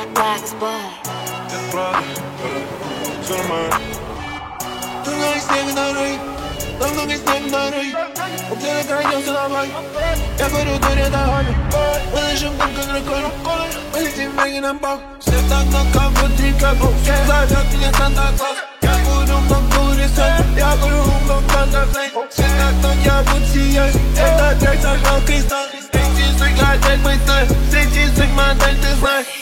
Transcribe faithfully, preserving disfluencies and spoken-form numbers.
Wax boy. Don't look at them, not I. I'm telling her, you're still alive. Я говорю, ты не догони. Вылежим там, как рекорд. Полетим, Меган Бог. Все так на кого ты капу. Все зовет меня Санта-Клаус. Я говорю, много турисов. Я говорю, много фантазий. Все так, но я буду сиять. Это трек сожрал кристалл. Среди свой гаджет, мой стиль. Среди свой модель, ты знаешь.